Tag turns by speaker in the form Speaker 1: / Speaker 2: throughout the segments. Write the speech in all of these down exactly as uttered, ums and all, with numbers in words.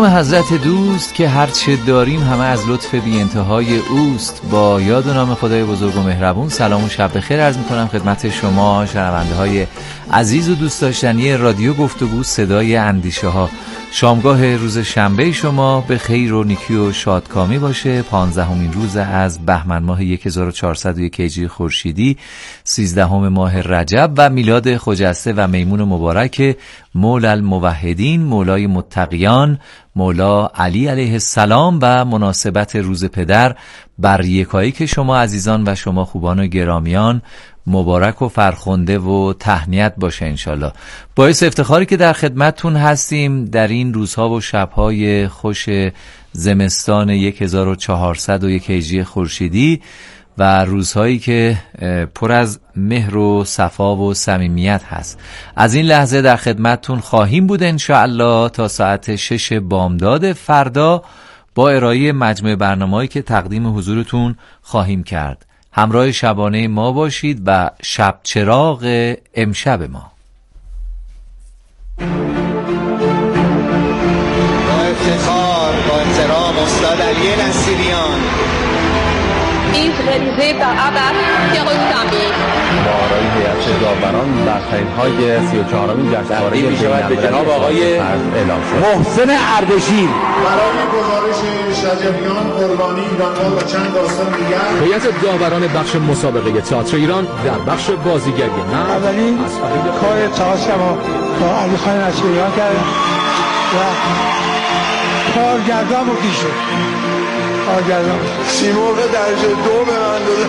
Speaker 1: نام حضرت دوست که هرچه داریم همه از لطف بی انتهای اوست. با یاد و نام خدای بزرگ و مهربون سلام و شب بخیر عرض میکنم خدمت شما شنونده های عزیز و دوست داشتنی رادیو گفتگو صدای اندیشه ها. شامگاه روز شنبه شما به خیر و نیکی و شادکامی باشه. پانزدهمین روز از بهمن ماه هزار و چهارصد و یک هجری خورشیدی، سیزدهم ماه رجب و میلاد خجسته و میمون مبارک مولا الموحدین، مولای متقیان، مولا علی علیه السلام و مناسبت روز پدر بر یکایی که شما عزیزان و شما خوبان و گرامیان مبارک و فرخنده و تهنیت باشه انشالله. باعث افتخاری که در خدمتتون هستیم در این روزها و شبهای خوش زمستان هزار و چهارصد و یک هجری خورشیدی و روزهایی که پر از مهر و صفا و صمیمیت هست. از این لحظه در خدمتتون خواهیم بود انشاءالله تا ساعت شش بامداد فردا با ارائه مجموعه برنامه‌ای که تقدیم حضورتون خواهیم کرد. همراه شبانه ما باشید و شب چراغ امشب ما.
Speaker 2: با افتخار با احترام استاد علی نصیریان.
Speaker 3: این réalisé par Abbas Kiarostami.
Speaker 4: مارای هیئت داوران در خیرهای سی و چهارمین جشنواره
Speaker 5: بین‌المللی به جناب آقای محسن اردشیر
Speaker 6: برای گزارش شجریان، قربانی، ایران‌ها و چند داستان دیگر.
Speaker 7: هیئت داوران بخش مسابقه تئاتر ایران در بخش بازیگری نه
Speaker 8: اولین کار تئاتر ما با علی خان نصیریان کرد و کارگردان و پیش شد. کارگردان
Speaker 6: سیمرغ درجه دو به من داده.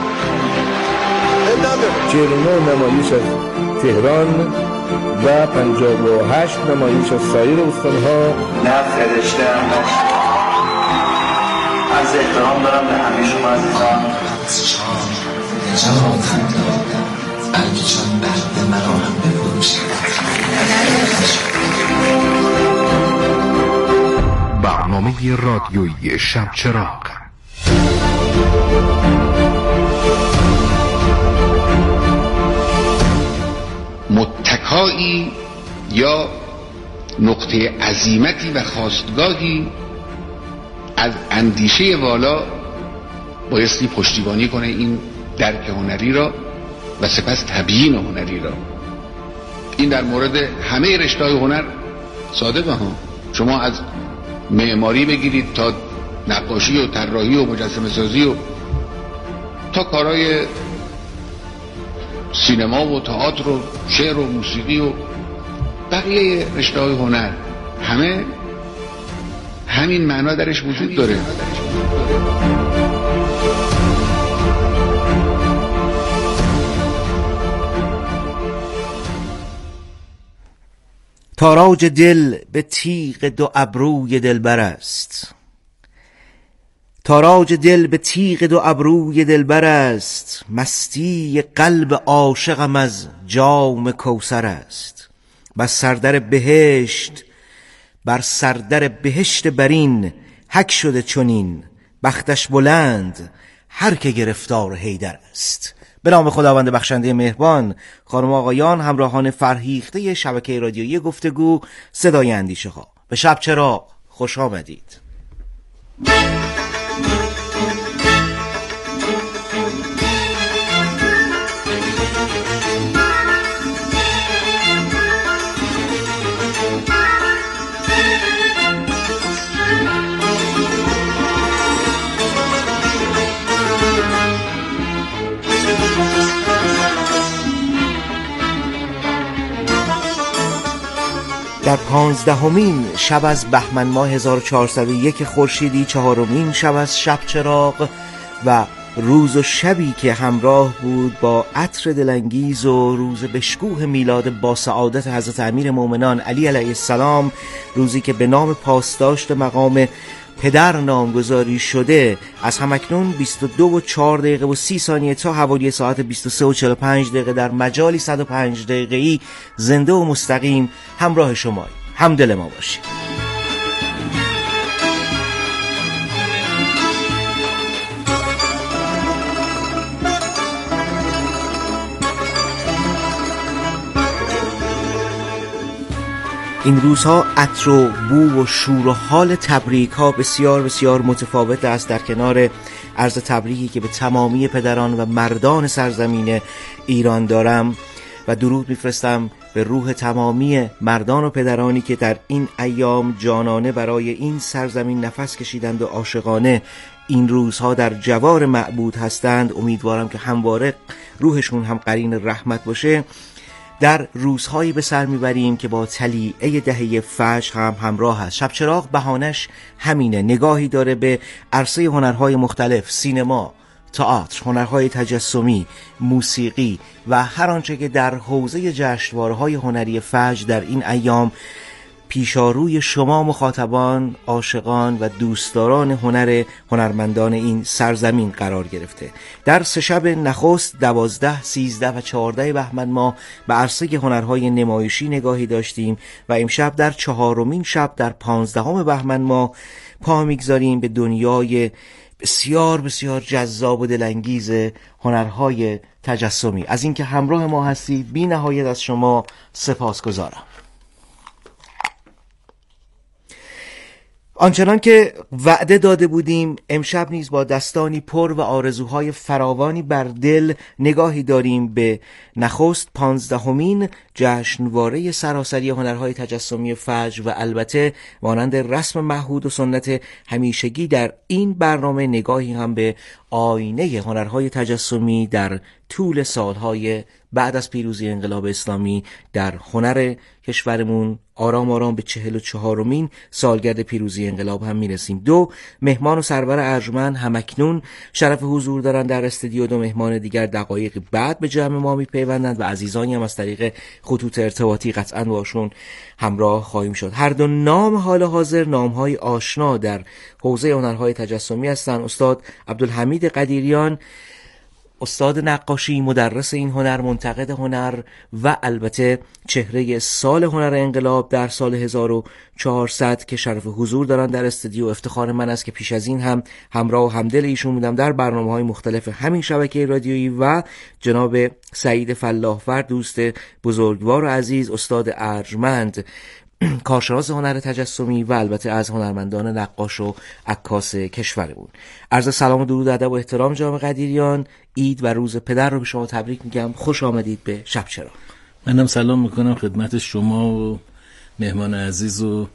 Speaker 9: چهل و نه نمایش از تهران و پنجاه و هشت نمایش از سایر استان‌ها.
Speaker 10: نه فرشته هم از احترام دارم به همه شما عزیزان.
Speaker 11: نجاتم دادم بلکه چون درد مرا هم بفروشید.
Speaker 12: برنامه رادیویی شب چراغ.
Speaker 13: متکایی یا نقطه عزیمتی و خواستگاهی از اندیشه والا بایستی پشتیبانی کنه این درک هنری را و سپس تبیین هنری را. این در مورد همه رشته‌های هنر صادقه ها. شما از معماری بگیرید تا نقاشی و طراحی و مجسمه سازی و تا کارهای سینما و تئاتر و شعر و موسیقی و بقیه رشته‌های هنر، همه همین معنا درش وجود داره.
Speaker 14: تاراج دل به تیغ دو ابروی دلبر است. تاراج دل به تیغ دو ابروی دلبر است. مستی قلب عاشقم از جام کوثر است. بر سردر بهشت بر سردر بهشت برین حک شده چنین. بختش بلند هر که گرفتار حیدر است. به نام خداوند بخشنده مهربان. خانم و آقایان، همراهان فرهیخته شبکه رادیویی گفتگو صدای اندیشه ها، به شب چراغ خوش آمدید. در پانزدهمین شب از بهمن ماه هزار و چهارصد و یک خورشیدی، چهارمین شب از شب چراغ و روز و شبی که همراه بود با عطر دلانگیز و روز بشکوه میلاد با سعادت حضرت امیر مومنان علی علیه السلام، روزی که به نام پاسداشت مقام پدر نامگذاری شده، از همکنون بیست و دو و چهار دقیقه و سی ثانیه تا حوالی ساعت بیست و سه و چهل و پنج دقیقه در مجالی صد و پنج دقیقه‌ای زنده و مستقیم همراه شما، همدل ما باشید. این روزها عطر و بو و شور و حال تبریک ها بسیار بسیار متفاوت است. در کنار عرض تبریکی که به تمامی پدران و مردان سرزمین ایران دارم و درود میفرستم به روح تمامی مردان و پدرانی که در این ایام جانانه برای این سرزمین نفس کشیدند و عاشقانه این روزها در جوار معبود هستند، امیدوارم که همواره روحشون هم قرین رحمت باشه. در روزهایی به سر میبریم که با طلیعه دهه فجر هم همراه است. شب چراغ بهانش همینه، نگاهی داره به عرصه هنرهای مختلف، سینما، تئاتر، هنرهای تجسمی، موسیقی و هر آنچه که در حوزه جشنواره‌های هنری فجر در این ایام پیشاروی شما مخاطبان، عاشقان و دوستداران هنر هنرمندان این سرزمین قرار گرفته. در سه شب نخست، دوازده، سیزده و چهارده بهمن ماه به عرصه هنرهای نمایشی نگاهی داشتیم و امشب در چهارمین شب در پانزدهم بهمن ماه پا میگذاریم به دنیای بسیار بسیار جذاب و دلانگیز هنرهای تجسمی. از اینکه همراه ما هستید بی نهایت از شما سپاسگزارم. آنچنان که وعده داده بودیم امشب نیز با دستانی پر و آرزوهای فراوانی بر دل نگاهی داریم به نخست پانزدهمین جشنواره سراسری هنرهای تجسمی فجر و البته مانند رسم معهود و سنت همیشگی در این برنامه نگاهی هم به آینه هنرهای تجسمی در طول سالهای بعد از پیروزی انقلاب اسلامی در هنر کشورمون. آرام آرام به چهل و چهارمین سالگرد پیروزی انقلاب هم میرسیم. دو مهمان و سرور ارجمند همکنون شرف حضور دارند در استودیو، دو مهمان دیگر دقایق بعد به جمع ما میپیوندند و عزیزانی هم از طریق خطوط ارتباطی قطعا باشون همراه خواهیم شد. هر دو نام حال حاضر نامهای آشنا در حوزه هنرهای تجسمی هستند. استاد عبدالحمید قدیریان، استاد نقاشی، مدرس این هنر، منتقد هنر و البته چهره سال هنر انقلاب در سال هزار و چهارصد که شرف حضور دارن در استودیو. افتخار من است که پیش از این هم همراه و همدل ایشون بودم در برنامه‌های مختلف همین شبکه رادیویی. و جناب سعید فلاحور، دوست بزرگوار و عزیز، استاد ارجمند، کارشناس هنر تجسمی و البته از هنرمندان نقاش و عکاس کشورمون. عرض سلام و درود و ادب و احترام جناب قدیریان. عید و روز پدر رو به شما تبریک میگم. خوش آمدید به شب چراغ.
Speaker 15: منم سلام میکنم خدمت شما و مهمان عزیز و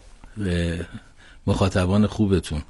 Speaker 15: مخاطبان خوبتون.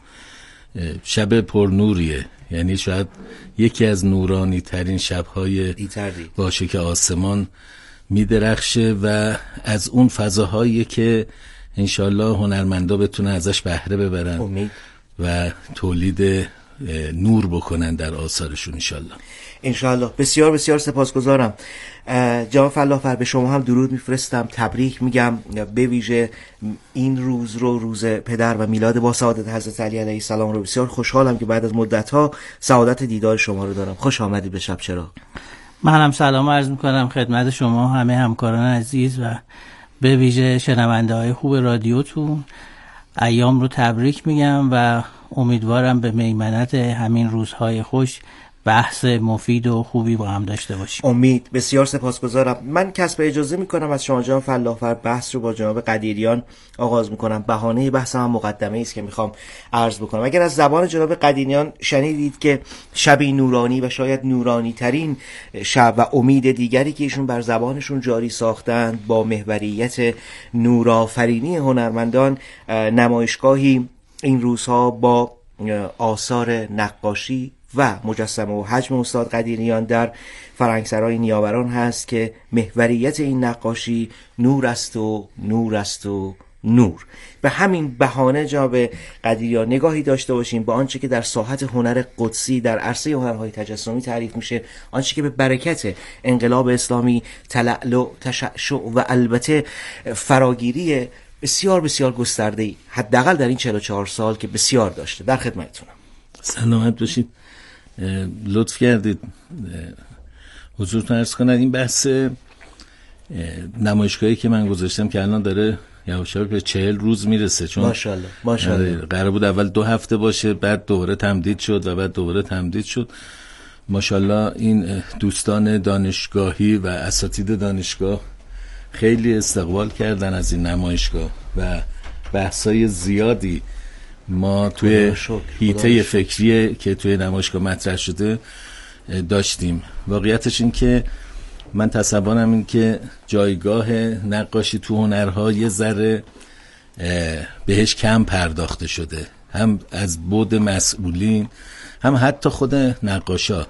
Speaker 15: شب پرنوریه، یعنی شاید یکی از نورانی ترین شبهای باشه که آسمان میدرخشه و از اون فضاهایی که انشالله هنرمندا بتونن ازش بهره ببرن امید. و تولید نور بکنن در آثارشون انشالله.
Speaker 14: انشالله. بسیار بسیار سپاسگزارم جناب فلاحور. به شما هم درود میفرستم، تبریک میگم. به ویژه این روز رو، روز پدر و میلاد با سعادت حضرت علی علیه السلام رو، بسیار خوشحالم که بعد از مدت ها سعادت دیدار شما رو دارم. خوش آمدید به شب چراغ.
Speaker 16: من هم سلام عرض میکنم خدمت شما همه همکاران عزیز و به ویژه شنونده های خوب رادیوتون. ایام رو تبریک میگم و امیدوارم به میمنت همین روزهای خوش بحث مفید و خوبی با هم داشته باشیم.
Speaker 14: امید. بسیار سپاسگزارم. من کسب اجازه میکنم از شما جناب فلاحور بحث رو با جناب قدیریان آغاز میکنم. بهانه بحث هم مقدمه است که میخوام عرض بکنم. اگر از زبان جناب قدیریان شنیدید که شبی نورانی و شاید نورانی ترین شب و امید دیگری که ایشون بر زبانشون جاری ساختند با محوریت نورآفرینی هنرمندان، نمایشگاهی این روزها با آثار نقاشی و مجسمه و حجم استاد قدیریان در فرنگسرای نیاوران هست که محوریت این نقاشی نور است و نور است و نور. به همین بهانه جناب قدیریان نگاهی داشته باشیم به آنچه که در ساحت هنر قدسی در عرصه هنرهای تجسمی تعریف میشه، آنچه که به برکت انقلاب اسلامی تلألؤ، تشعشع و البته فراگیری بسیار بسیار گسترده‌ای حداقل در این چهل و چهار سال که بسیار داشته. در خدمتتونم.
Speaker 15: سلامت باشید. لطف کردید حضورتون عرض کنم این بحث نمایشگاهی که من گذاشتم که الان داره یواش یواش به چهل روز میرسه، چون
Speaker 14: ماشاءالله ماشاءالله
Speaker 15: قرار بود اول دو هفته باشه، بعد دوباره تمدید شد و بعد دوباره تمدید شد. ماشاءالله این دوستان دانشگاهی و اساتید دانشگاه خیلی استقبال کردن از این نمایشگاه و بحثای زیادی ما توی هیته فکری که توی نمایشگاه مطرح شده داشتیم. واقعیتش این که من تصورم این که جایگاه نقاشی تو هنرها یه ذره بهش کم پرداخته شده، هم از بود مسئولین هم حتی خود نقاشا.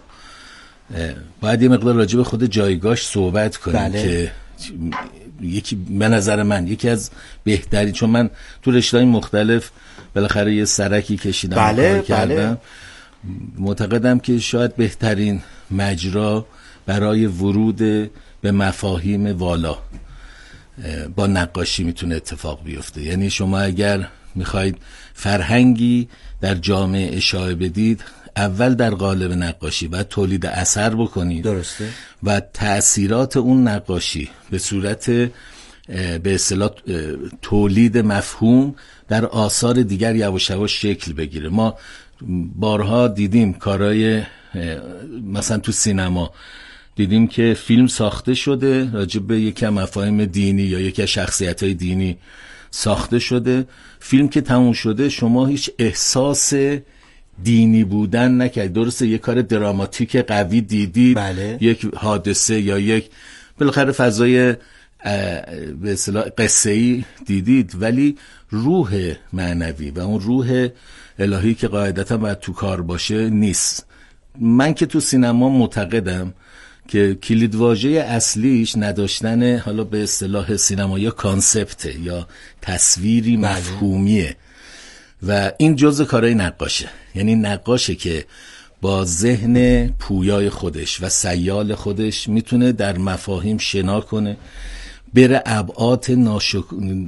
Speaker 15: باید یه مقدار راجع به خود جایگاهش صحبت کنیم. بله. که یکی به نظر من یکی از بهترین، چون من تو رشته‌های مختلف بالاخره یه سرکی کشیدم،
Speaker 14: بله،
Speaker 15: کار کردم.
Speaker 14: بله.
Speaker 15: معتقدم که شاید بهترین مجرا برای ورود به مفاهیم والا با نقاشی میتونه اتفاق بیفته. یعنی شما اگر میخواید فرهنگی در جامعه اشاعه بدید، اول در قالب نقاشی باید تولید اثر بکنید.
Speaker 14: درسته.
Speaker 15: و تأثیرات اون نقاشی به صورت به اصطلاح تولید مفهوم در آثار دیگر یواش یواش شکل بگیره. ما بارها دیدیم کارهای مثلا تو سینما دیدیم که فیلم ساخته شده راجع به یکی از مفاهیم دینی یا یکی از شخصیت‌های دینی ساخته شده، فیلم که تموم شده شما هیچ احساس دینی بودن نکرد. درسته یک کار دراماتیک قوی دیدید،
Speaker 14: بله.
Speaker 15: یک حادثه یا یک بالاخره فضای به اصطلاح قصه‌ای دیدید، ولی روح معنوی و اون روح الهی که قاعدتا باید تو کار باشه نیست. من که تو سینما معتقدم که کلید واژه اصلیش نداشتن حالا به اصطلاح سینما یا کانسپت یا تصویری مفهومیه و این جزء کارهای نقاشه. یعنی نقاشه که با ذهن پویای خودش و سیال خودش میتونه در مفاهیم شنا کنه، بره ابعاد ناشک...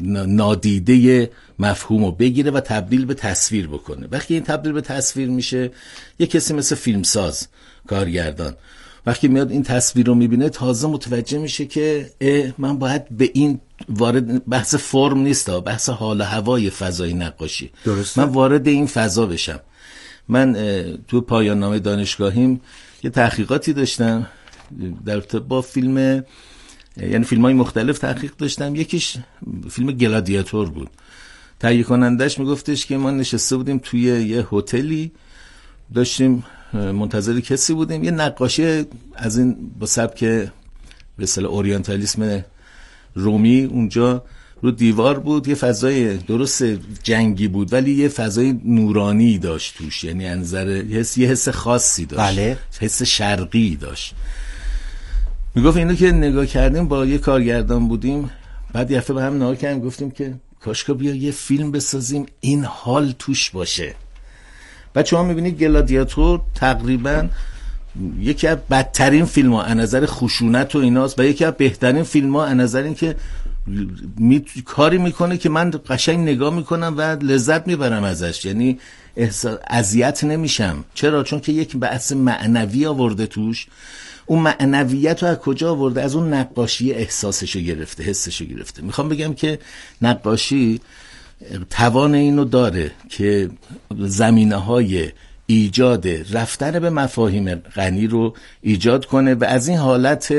Speaker 15: نادیده مفهوم رو بگیره و تبدیل به تصویر بکنه. وقتی این تبدیل به تصویر میشه، یه کسی مثل فیلمساز، کارگردان، وقتی میاد این تصویر رو میبینه تازه متوجه میشه که من باید به این وارد، بحث فرم نیست، بحث حال و هوای فضای نقاشی.
Speaker 14: درسته.
Speaker 15: من وارد این فضا بشم. من تو پایان نامه دانشگاهیم یه تحقیقاتی داشتم در با فیلم، یعنی فیلم های مختلف تحقیق داشتم. یکیش فیلم گلادیاتور بود. تهیه کنندش میگفتش که ما نشسته بودیم توی یه هتلی، داشتیم منتظر کسی بودیم، یه نقاشی از این با سبک به اصطلاح اورینتالیسم رومی اونجا رو دیوار بود. یه فضای درست جنگی بود ولی یه فضای نورانی داشت توش، یعنی انظر حس، یه حس خاصی داشت.
Speaker 14: بله.
Speaker 15: حس شرقی داشت. میگفت اینو که نگاه کردیم با یه کارگردان بودیم، بعد یه هفته به هم نگاه کردیم گفتیم که کاشکا بیا یه فیلم بسازیم این حال توش باشه. بعد شما میبینید گلادیاتور تقریبا یکی از بدترین فیلم ها از نظر خشونت و ایناست و یکی از بهترین فیلم ها از نظر این که می... کاری میکنه که من قشنگ نگاه میکنم و لذت میبرم ازش، یعنی احساس اذیت نمیشم. چرا؟ چون که یک بحث معنوی آورده توش. اون معنویت رو از کجا آورده؟ از اون نقاشی احساسشو گرفته، حسشو گرفته. میخوام بگم که نقاشی توان اینو داره که زمینه‌های ایجاد رفتن به مفاهیم غنی رو ایجاد کنه و از این حالت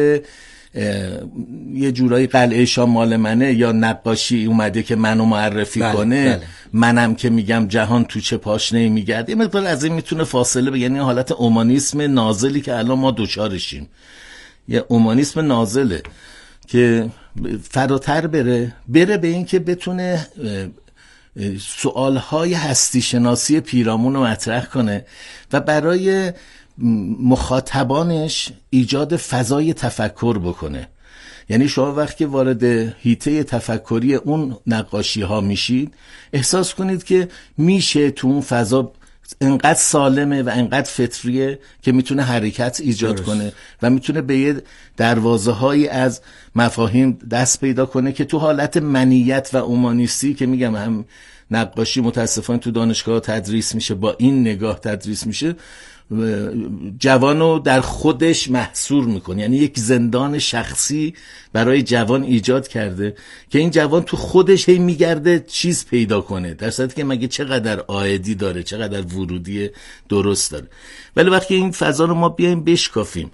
Speaker 15: یه جورایی قلعه شاه مال منه یا نقاشی اومده که منو معرفی بله، کنه بله. منم که میگم جهان تو چه پاشنه‌ای میگرد، یه مقدار از این میتونه فاصله بگیره. یعنی حالت اومانیسم نازلی که الان ما دوچارشیم، یه اومانیسم نازله که فراتر بره بره به این که بتونه سوالهای هستی شناسی پیرامون رو مطرح کنه و برای مخاطبانش ایجاد فضای تفکر بکنه. یعنی شما وقتی وارد حیطه تفکری اون نقاشی ها میشید احساس کنید که میشه تو اون فضا انقدر سالمه و انقدر فطریه که میتونه حرکت ایجاد درست. کنه و میتونه به یه دروازه هایی از مفاهیم دست پیدا کنه که تو حالت منیت و اومانیستی که میگم هم نقاشی متاسفانه تو دانشگاه تدریس میشه، با این نگاه تدریس میشه، جوانو در خودش محصور میکنه. یعنی یک زندان شخصی برای جوان ایجاد کرده که این جوان تو خودش هی میگرده چیز پیدا کنه، در صورتی که مگه چقدر عائدی داره، چقدر ورودی درست داره. ولی وقتی این فضا رو ما بیایم بشکافیم،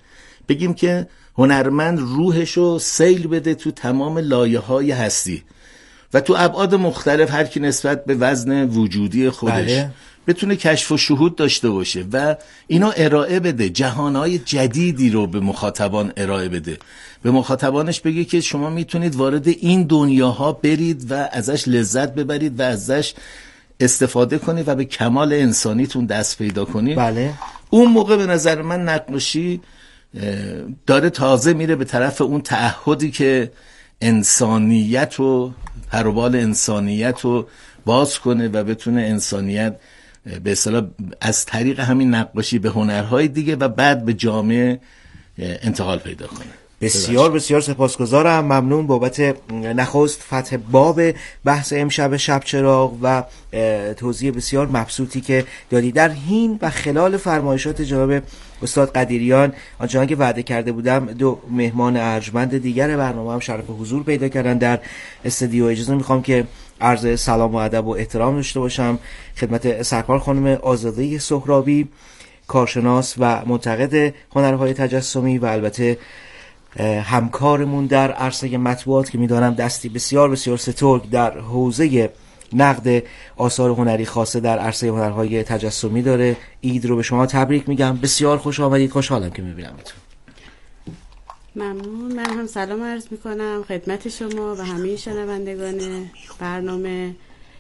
Speaker 15: بگیم که هنرمند روحشو سیل بده تو تمام لایه‌های هستی و تو ابعاد مختلف، هر کی نسبت به وزن وجودی خودش بله. بتونه کشف و شهود داشته باشه و اینا ارائه بده، جهانهای جدیدی رو به مخاطبان ارائه بده، به مخاطبانش بگه که شما میتونید وارد این دنیاها برید و ازش لذت ببرید و ازش استفاده کنید و به کمال انسانیتون دست پیدا کنید.
Speaker 14: بله.
Speaker 15: اون موقع به نظر من نقاشی داره تازه میره به طرف اون تعهدی که انسانیت و پروبال انسانیت رو باز کنه و بتونه انسانیت به اصطلاح از طریق همین نقاشی به هنرهای دیگه و بعد به جامعه انتقال پیدا کنه.
Speaker 14: بسیار بسیار سپاسگزارم، ممنون بابت نخست فتح باب بحث امشب شب چراغ و توضیح بسیار مبسوطی که دادی. در حین و خلال فرمایشات جناب استاد قدیریان، آنچنان که وعده کرده بودم، دو مهمان ارجمند دیگر برنامه هم شرف حضور پیدا کردن در استودیو. اجازه میخوام که عرض سلام و ادب و احترام داشته باشم خدمت سرکار خانم آزاده سهرابی، کارشناس و منتقد هنرهای تجسمی و البته همکارمون در عرصه مطبوعات که میدانم دستی بسیار بسیار سترگ در حوزه نقد آثار هنری خاصه در عرصه هنرهای تجسمی داره. عید رو به شما تبریک میگم، بسیار خوش آمدید، خوشحالم که میبینمتون.
Speaker 17: ممنون. من هم سلام عرض میکنم خدمت شما و همه شنوندگان برنامه.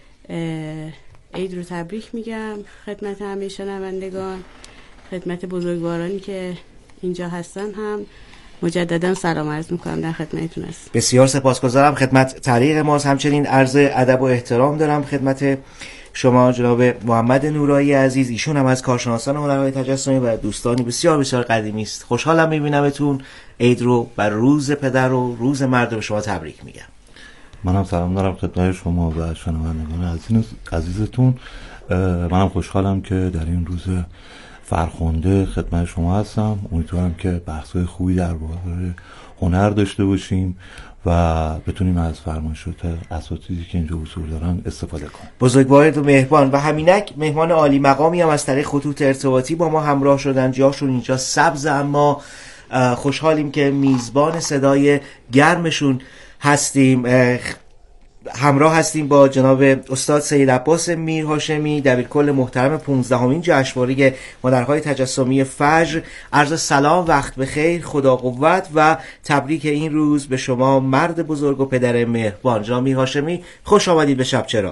Speaker 17: عید رو تبریک میگم خدمت همه شنوندگان، خدمت بزرگوارانی که اینجا هستن هم مجددا سلام عرض میکنم، در خدمتتون هستم.
Speaker 14: بسیار سپاسگزارم، خدمت طریق ماست. همچنین عرض ادب و احترام دارم خدمت شما جناب محمد نورایی عزیز، ایشون هم از کارشناسان هنرهای تجسمی و دوستانی بسیار بسیار قدیمی است. خوشحالم میبینمتون. عید رو بر روز پدر و روز مرد به شما تبریک میگم.
Speaker 18: منم سلام دارم خدمت شما و شنوندگان عزیز عزیزتون. منم خوشحالم که در این روز فرخنده خدمت شما هستم. امیدوارم که بحث‌های خوبی درباره هنر داشته باشیم و بتونیم از فرمایشات اساتیدی که اینجا حضور دارن استفاده کنیم.
Speaker 14: بزرگوار و مهربان و همینک مهمان عالی مقامی هم از طریق خطوط ارتباطی با ما همراه شدن. جاشون اینجا سبز، اما خوشحالیم که میزبان صدای گرمشون هستیم. همراه هستیم با جناب استاد سید عباس میرهاشمی، دبیرکل محترم پانزدهمین جشنواره هنرهای تجسمی فجر. عرض سلام، وقت بخیر، خدا قوت و تبریک این روز به شما مرد بزرگ و پدر مهربان. جناب میرهاشمی خوش آمدید به شب چراغ.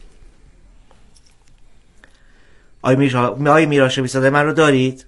Speaker 14: آقای میرهاشمی صدای من رو دارید؟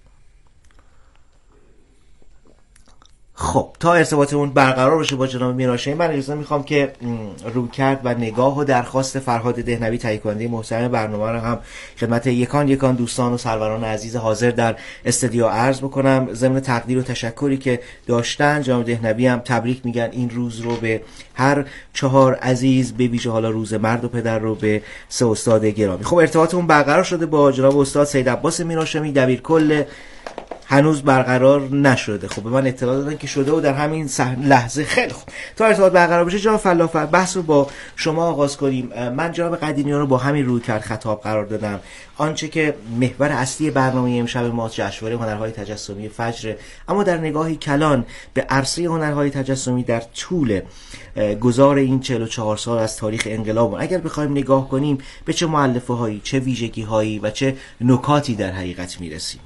Speaker 14: خب تا ارتباطمون برقرار بشه با جناب میرهاشمی، من اجازه میخوام که رویکرد و نگاه و درخواست فرهاد دهنوی تهیه کننده محترم برنامه رو هم خدمت یکان یکان دوستان و سروران عزیز حاضر در استودیو عرض بکنم. ضمن تقدیر و تشکری که داشتن، جناب دهنوی هم تبریک میگن این روز رو به هر چهار عزیز، به ویژه حالا روز مرد و پدر رو به سه استاد گرامی. خب ارتباطمون برقرار شده با جناب استاد سید عباس میرهاشمی، دبیرکل. هنوز برقرار نشده. خب به من اطلاع دادن که شده و در همین لحظه. خیلی خوب، تا ارتباط برقرار بشه جناب فلافر بحث رو با شما آغاز کنیم. من جناب قدیریان رو با همین رویکرد خطاب قرار دادم. آنچه که محور اصلی برنامه امشب ما جشنواره هنرهای تجسمی فجر، اما در نگاهی کلان به عرصه هنرهای تجسمی در طول گذار این چهل و چهار سال از تاریخ انقلاب، اگر بخوایم نگاه کنیم به چه مؤلفه هایی، چه ویژگی هایی و چه نکاتی در حقیقت میرسیم.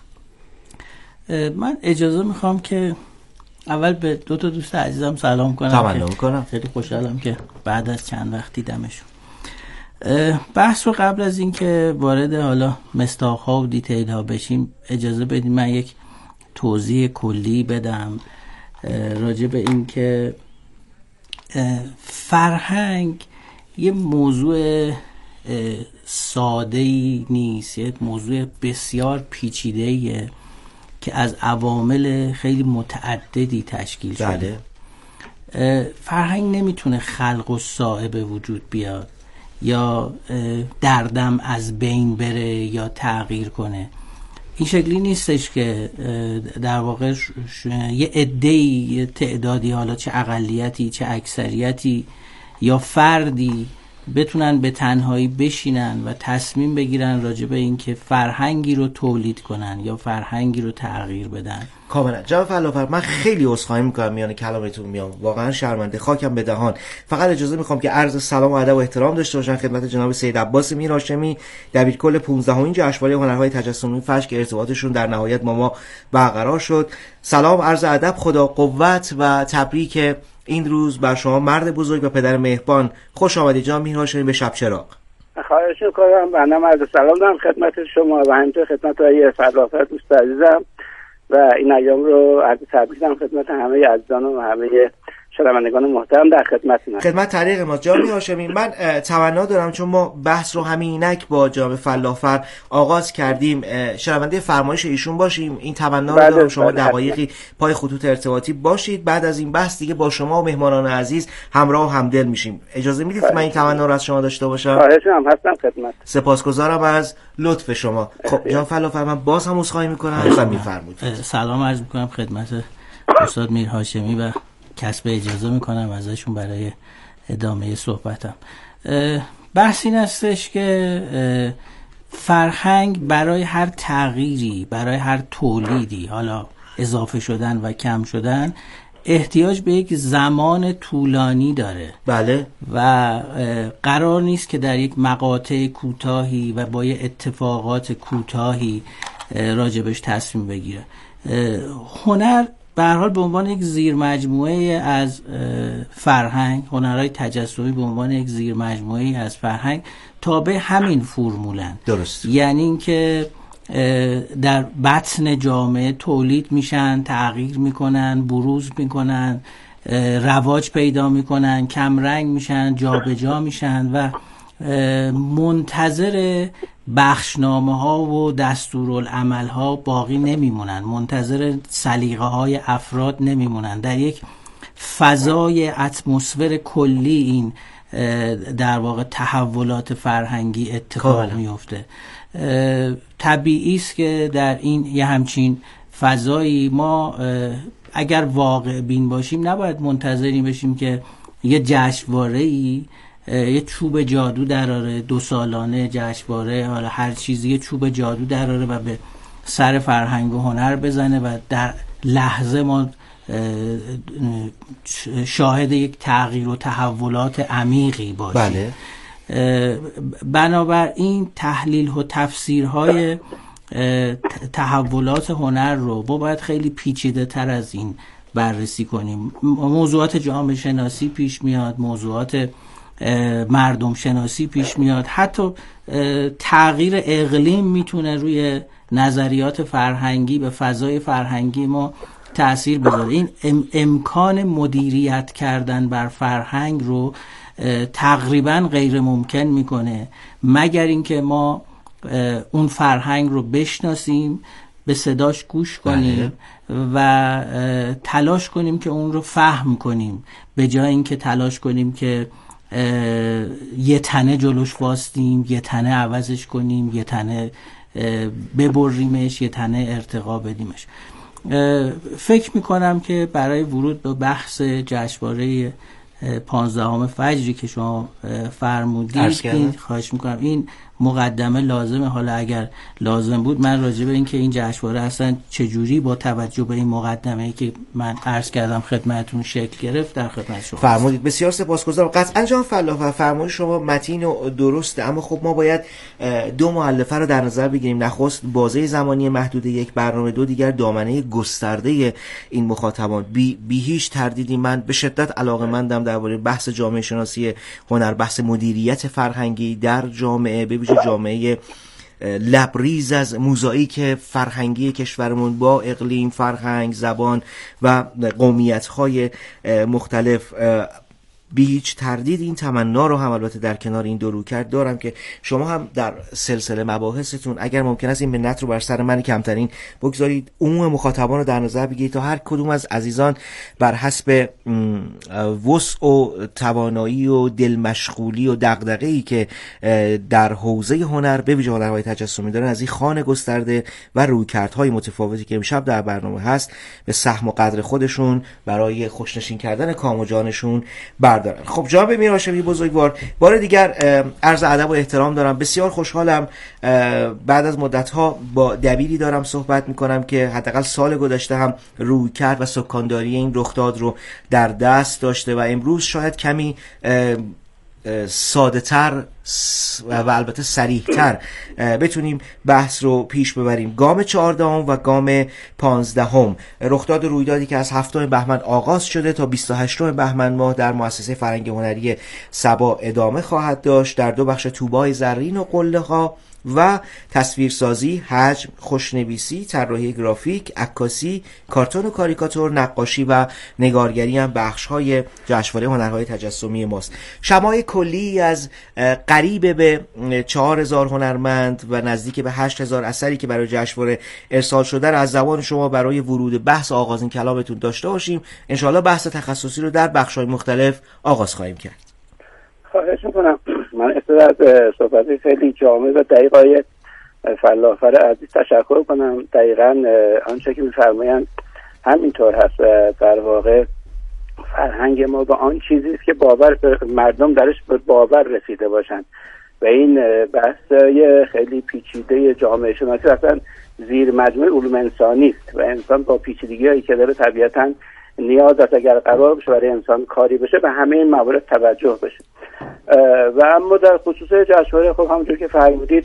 Speaker 16: من اجازه میخوام که اول به دو تا دوست عزیزم سلام کنم.
Speaker 14: تمام کنم.
Speaker 16: خیلی خوشحالم که بعد از چند وقت دیدمشون. بحث رو قبل از این که وارد حالا مستاق‌ها و دیتیل ها بشیم، اجازه بدید من یک توضیح کلی بدم راجع به این که فرهنگ یه موضوع ساده‌ای نیست، یه موضوع بسیار پیچیده‌ایه که از عوامل خیلی متعددی تشکیل شده. بله. فرهنگ نمیتونه خلق و سائه به وجود بیاد یا دردم از بین بره یا تغییر کنه. این شکلی نیستش که در واقع یه عده‌ای، یه تعدادی، حالا چه اقلیتی چه اکثریتی یا فردی بتونن به تنهایی بشینن و تصمیم بگیرن راجع به این که فرهنگی رو تولید کنن یا فرهنگی رو تغییر بدن.
Speaker 14: کاملا. جناب فلافر من خیلی عذرخواهی میکنم میان کلامتون میام، واقعا شرمنده، خاکم به دهان. فقط اجازه میخوام که عرض سلام و ادب و احترام داشته باشم خدمت جناب سید عباس میرهاشمی، دبیرکل پانزدهمین جشنواره هنرهای تجسمی فجر که ارتباطشون در نهایت با ما برقرار شد. سلام، عرض ادب، خدا قوت و تبریک این روز بر شما مرد بزرگ و پدر مهربان. خوش آمدید جناب میرهاشمی به شب چراغ.
Speaker 19: خواهش میکنم. بنده عرض سلام دارم خدمت شما و همینطور خدمت آقای فلافر دوست عزیزم و این ایام رو عرض تبریک دارم خدمت همه عزیزان و همه شنوندگان محترم در خدمتتونم.
Speaker 14: خدمت طریق ما جناب هاشمی، من تمنا دارم چون ما بحث رو همینک با جناب فلافر آغاز کردیم شنونده فرمایش ایشون باشیم. این تمنا رو دارم شما دقایقی پای خطوط ارتباطی باشید. بعد از این بحث دیگه با شما و مهمانان عزیز همراه و همدل میشیم. اجازه میدید که من این تمنا رو از شما داشته باشم؟
Speaker 19: خواهشم هستم خدمت.
Speaker 14: سپاسگزارم از لطف شما. خب جناب فلافر من باز هم عذرخواهی میکنم. لطفا میفرمایید.
Speaker 16: سلام عرض میکنم خدمت استاد میرهاشمی و کسب اجازه میکنم ازشون برای ادامه صحبتم. بحث این هستش که فرهنگ برای هر تغییری، برای هر تولیدی، حالا اضافه شدن و کم شدن، احتیاج به یک زمان طولانی داره.
Speaker 14: بله.
Speaker 16: و قرار نیست که در یک مقاطع کوتاهی و با یه اتفاقات کوتاهی راجبش تصمیم بگیره. هنر به هر حال به عنوان یک زیر مجموعه از فرهنگ، هنرهای تجسمی به عنوان یک زیر مجموعه از فرهنگ تابع همین فرمولن.
Speaker 14: درست.
Speaker 16: یعنی اینکه در بطن جامعه تولید میشن، تغییر میکنن، بروز میکنن، رواج پیدا میکنن، کمرنگ میشن، جابجا میشن و منتظر بخشنامه ها و دستورالعمل ها باقی نمیمونن، منتظر سلیقه های افراد نمیمونن. در یک فضای اتمسفر کلی این در واقع تحولات فرهنگی اتفاق میفته. طبیعی است که در این یه همچین فضایی ما اگر واقع بین باشیم نباید منتظریم بشیم که یه جشنواره‌ای یه چوب جادو دراره، دو سالانه جشنواره، حالا هر چیزی یه چوب جادو دراره و به سر فرهنگ و هنر بزنه و در لحظه ما شاهد یک تغییر و تحولات عمیقی باشیم.
Speaker 14: بله.
Speaker 16: بنابراین تحلیل و تفسیرهای تحولات هنر رو ما باید خیلی پیچیده تر از این بررسی کنیم. موضوعات جامعه شناسی پیش میاد، موضوعات مردم شناسی پیش میاد، حتی تغییر اقلیم میتونه روی نظریات فرهنگی به فضای فرهنگی ما تأثیر بذاره. این ام امکان مدیریت کردن بر فرهنگ رو تقریبا غیر ممکن میکنه مگر اینکه ما اون فرهنگ رو بشناسیم، به صداش گوش کنیم و تلاش کنیم که اون رو فهم کنیم، به جای اینکه تلاش کنیم که یه تنه جلوش واستیم، یه تنه عوضش کنیم، یه تنه ببریمش، یه تنه ارتقا بدیمش. فکر میکنم که برای ورود به بحث جشنواره پانزدهم فجری که شما فرمودید، این خواهش میکنم این مقدمه لازمه. حالا اگر لازم بود من راجع به این که این جشنواره اصلا چجوری با توجه به این مقدمه‌ای که من عرض کردم خدمتتون شکل گرفت در خدمت شما
Speaker 14: فرمودید. بسیار سپاسگزارم. قطعا جان فلافر فرمایش شما متین و درسته، اما خب ما باید دو مؤلفه رو در نظر بگیریم. نخست بازه زمانی محدود یک برنامه، دو دیگر دامنه گسترده این مخاطبان. بی, بی هیچ تردیدی من به شدت علاقه‌مندم درباره بحث جامعه شناسی هنر، بحث مدیریت فرهنگی در جامعه، به ویژه جامعه لبریز از موزاییک فرهنگی کشورمون با اقلیم، فرهنگ، زبان و قومیت‌های مختلف. بی هیچ تردید این تمنا رو هم البته در کنار این دو رویکرد دارم که شما هم در سلسله مباحثتون اگر ممکن است این منت رو بر سر من کمترین بگذارید، عموم مخاطبان رو در نظر بگیرید تا هر کدوم از عزیزان بر حسب وسع و توانایی و دل مشغولی و دغدغه‌ای که در حوزه هنر به ویژه هنرهای تجسمی دارن از این خوان گسترده و رویکردهای متفاوتی که امشب در برنامه هست به سهم و قدر خودشون برای خوشنشین کردن کام و جانشون بر دارن. خب جناب میر هاشمی بزرگوار، بار دیگر عرض ادب و احترام دارم. بسیار خوشحالم بعد از مدت‌ها با دبیری دارم صحبت می‌کنم که حداقل سال گذشته هم روی کرد و سکانداری این رخداد رو در دست داشته و امروز شاید کمی ساده تر و البته سریح تر بتونیم بحث رو پیش ببریم. گام چهاردهم و گام پانزدهم، رخداد رویدادی که از هفتم بهمن آغاز شده تا بیست و هشتم بهمن ماه در مؤسسه فرهنگ هنری سبا ادامه خواهد داشت در دو بخش: توبای زرین و قله‌ها و تصویرسازی، حجم، خوشنویسی، طراحی گرافیک، عکاسی، کارتون و کاریکاتور، نقاشی و نگارگری هم بخش‌های جشنواره هنرهای تجسمی ماست. شمای کلی از قریب به چهار هزار هنرمند و نزدیک به هشت هزار اثری که برای جشنواره ارسال شده را از زبان شما برای ورود بحث آغازین کلامتون داشته باشیم. انشاءالله بحث تخصصی رو در بخش‌های مختلف آغاز خواهیم کرد.
Speaker 19: خواهش میکنم. من استفاده از صحبتی خیلی جامع و دقیقای فلافر عزیز تشکر کنم. دقیقا آنچه که میفرمایند همینطور هست و در واقع فرهنگ ما با آن چیزی است که باور مردم درش به باور رسیده باشند و این بحثای خیلی پیچیده جامعه شناسی اصلا زیر مجموعه علوم انسانی است و انسان با پیچیدگی هایی که داره طبیعتاً نیاز است اگر قرار بشه برای انسان کاری بشه به همه این موارد توجه بشه. و اما در خصوص جشنواره، خب همونجور که فرمودید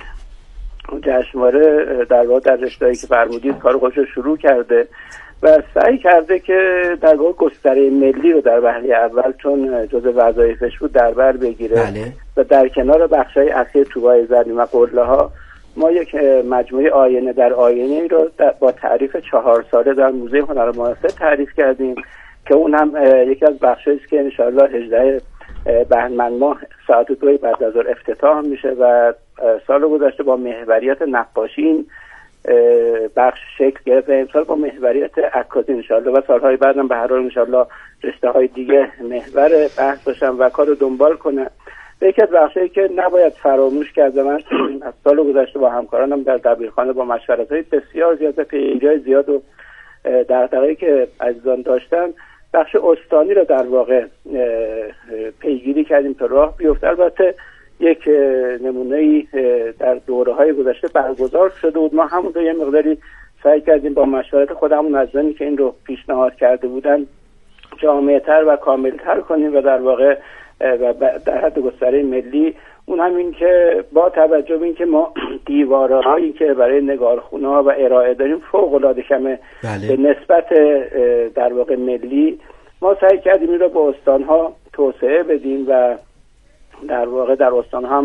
Speaker 19: جشنواره در واقع در رشته‌ای که فرمودید کار خودش رو شروع کرده و سعی کرده که در واقع گستره ملی رو در وهله اول چون جزء وظایفش بود در بر بگیره. بله. و در کنار بخشای اخیر توبای زرین و قله‌ها ما یک مجموعه آینه در آینه رو با تعریف چهار ساله در موزه هنر معاصر تعریف کردیم که اون هم یکی از بخشایی است که انشاءالله هجدهم بهمن ماه ساعت دو بعد از ظهر افتتاح میشه و سال گذشته با محوریت نقاشی این بخش شکل گرفت و امسال با محوریت عکاسی انشاءالله و سالهای بعدم به هر حال انشاءالله رشته های دیگه محور بحث باشن و کار رو دنبال کنن. یکی از بخشایی که نباید فراموش کرد، من از سال گذشته با همکارانم در دبیرخانه با مشورت‌های بسیار زیاد و پیگیری‌های زیاد و دغدغه‌ای که عزیزان داشتن بخش استانی رو در واقع پیگیری کردیم تا راه بیفته. البته یک نمونه‌ای در دوره‌های گذشته برگزار شده بود، ما همون رو یه مقداری سعی کردیم با مشورت خودمون عزیزانی که این رو پیشنهاد کرده بودن جامع‌تر و کامل‌تر کنیم و در واقع و در حد گستره ملی. اون همین که با توجه به این که ما دیوارهایی که برای نگارخونه‌ها و ارائه داریم فوق‌العاده کمه. بله. به نسبت در واقع ملی ما سعی کردیم این رو به استان‌ها توسعه بدیم و در واقع در استان هم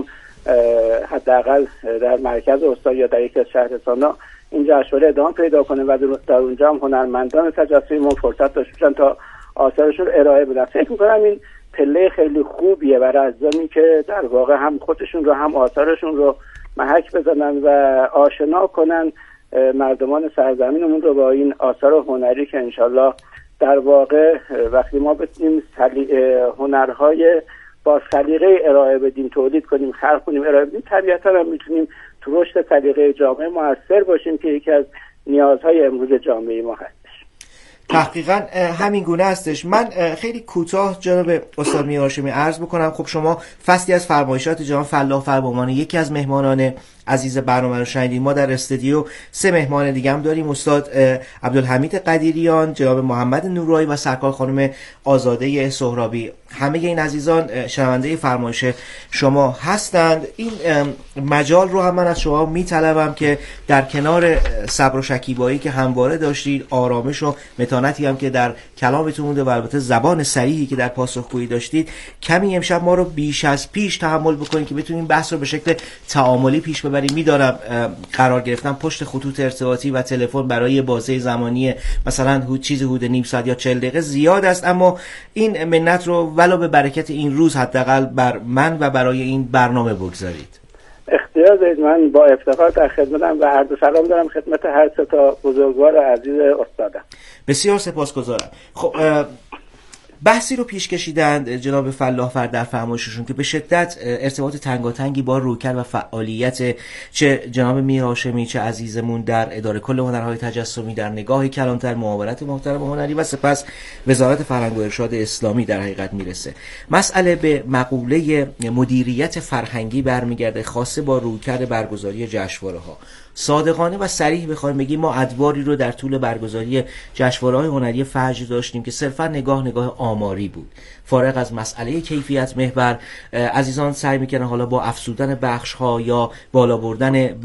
Speaker 19: حداقل در مرکز استان یا در یکی از شهرستان‌ها این جشنواره ادامه پیدا کنه و در اونجا هم هنرمندان تجسمی فرصت داشته باشن تا آثارشون رو ارائه بدن. فکر می‌کنم این پله خیلی خوبیه برای عزیزانی که در واقع هم خودشون رو هم آثارشون رو محک بزنن و آشنا کنن مردمان سرزمینمون رو با این آثار هنری که انشالله در واقع وقتی ما بتونیم سلی... هنرهای با سلیقه ارائه بدیم، تولید کنیم، خلق کنیم، ارائه بدیم، طبیعتا هم میتونیم تو رشد سلیقه جامعه موثر باشیم که یکی از نیازهای امروز جامعه ما هست.
Speaker 14: تحقیقا همین گونه هستش. من خیلی کوتاه جناب استاد میر هاشمی عرض بکنم. خب شما فصلی از فرمایشات جناب فلاح فربامان یکی از مهمانان عزیز برنامه رو شنیدیم. ما در استودیو سه مهمان دیگه هم داریم: استاد عبدالحمید قدیریان، جناب محمد نورایی و سرکار خانم آزاده سهرابی. همه این عزیزان شنونده فرمایش شما هستند. این مجال رو هم من از شما میطلبم که در کنار صبر و شکیبایی که همواره داشتید، آرامش و متانتی هم که در کلامتون مونده و البته زبان صریحی که در پاسخگویی داشتید، کمی امشب ما رو بیش از پیش تحمل بکنید که بتونیم بحث رو به شکل تعاملی پیش ببریم. میدارم قرار گرفتم پشت خطوط ارتباطی و تلفن برای بازه زمانی مثلا چیز حدود نیم ساعت یا چهل دقیقه زیاد است، اما این منت رو ولو به برکت این روز حداقل بر من و برای این برنامه بگذارید.
Speaker 19: اختیار دارید. من با افتخار در خدمتم و عرض سلام دارم خدمت هر سه تا بزرگوار عزیز استادم.
Speaker 14: بسیار سپاسگزارم. خب بحثی رو پیش کشیدند جناب فلاح‌فر در فرمایششون که به شدت ارتباط تنگاتنگی با رویکرد و فعالیت چه جناب میر هاشمی چه عزیزمون در اداره کل هنرهای تجسمی، در نگاه کلانتر، معاونت محترم هنری و سپس وزارت فرهنگ و ارشاد اسلامی در حقیقت میرسه. مسئله به مقوله مدیریت فرهنگی برمیگرده، خاصه با رویکرد برگزاری جشنواره‌ها. صادقانه و صریح بخوایم بگیم ما ادواری رو در طول برگزاری جشنواره‌های هنری فجر داشتیم که صرفا نگاه نگاه آماری بود، فارغ از مسئله کیفیت محور. عزیزان سعی میکنن حالا با افزودن بخش‌ها یا بالا بردن